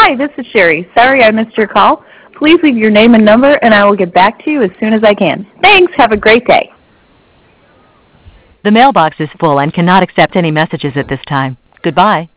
Hi, this is Sherry. Sorry I missed your call. Please leave your name and number, and I will get back to you as soon as I can. Thanks. Have a great day. The mailbox is full and cannot accept any messages at this time. Goodbye.